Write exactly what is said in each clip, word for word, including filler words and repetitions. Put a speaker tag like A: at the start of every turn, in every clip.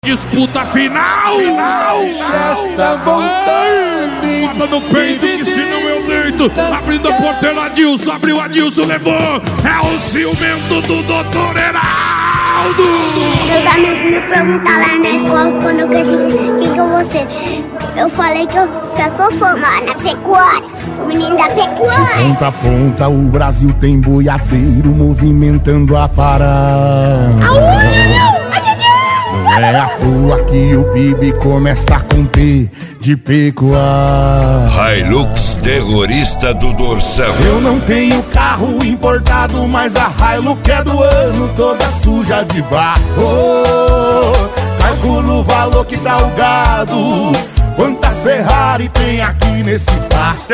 A: Disputa final! Final!
B: Está voltando!
A: Bota no peito que se não eu deito! Abrindo a porteira, Adilson, abriu, Adilson, levou! É o ciumento do doutor Heraldo!
C: Meus amigos me perguntaram lá na escola quando eu cresci, quem que eu vou ser? Eu falei que eu, que eu sou formada na pecuária, o menino da pecuária.
B: De ponta a ponta o Brasil tem boiadeiro movimentando a parada. Não é à toa que o Bibi começa com P de pecuária.
D: Hilux terrorista do dorsal.
B: Eu não tenho carro importado, mas a Hilux é do ano, toda suja de barro. Calculo o valor que dá o gado, quantas Ferrari tem aqui nesse pasto.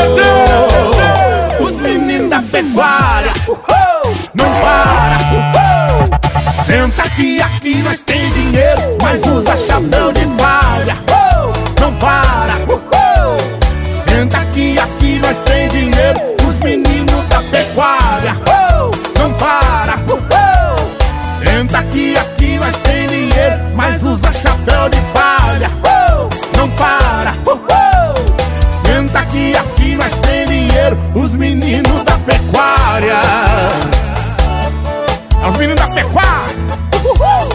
B: Os meninos da pecuária, uhul, não para, uhul. Senta aqui, aqui nós tem dinheiro, mas usa chapéu de palha, uhul, não para, uhul. Senta aqui, aqui nós tem dinheiro, os meninos da pecuária, uhul, não para, uhul. Senta aqui, aqui nós tem dinheiro, mas usa chapéu de palha, uhul, não para, uhul. Senta aqui, aqui nós tem dinheiro, os meninos da pecuária. Os meninos da pecuária, uhul.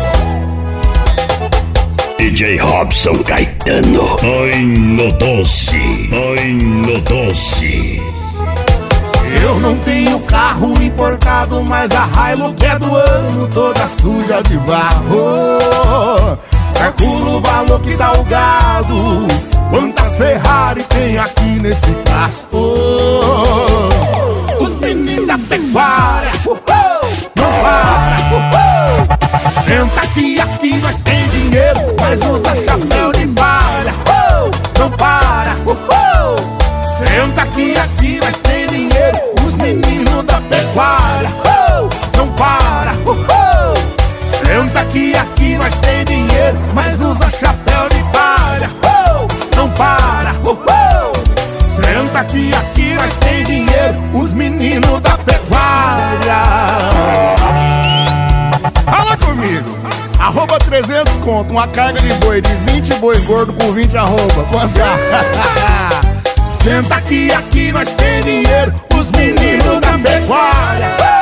D: D J Robson Caetano. Ai no doce, ai no doce.
B: Eu não tenho carro importado, mas a Hilux é do ano, toda suja de barro. Calculo o valor que dá o gado, quantas Ferrari tem aqui nesse pasto. Os meninos da pecuária, uhul, não para, uhul. Senta aqui, aqui nós tem dinheiro, mas usa chapéu de palha, uhul, não para, uhul. Senta aqui, aqui nós tem dinheiro, os meninos da pecuária, uhul, não para, uhul. Senta aqui, aqui nós tem dinheiro, mas usa chapéu de palha, uhul, não para, uhul. Senta aqui, aqui nós tem dinheiro, os meninos da pecuária. Fala comigo, arroba trezentos conto, uma carga de boi de vinte boi gordo com vinte arroba. Quanto é? Senta aqui, aqui nós tem dinheiro, os meninos da pecuária.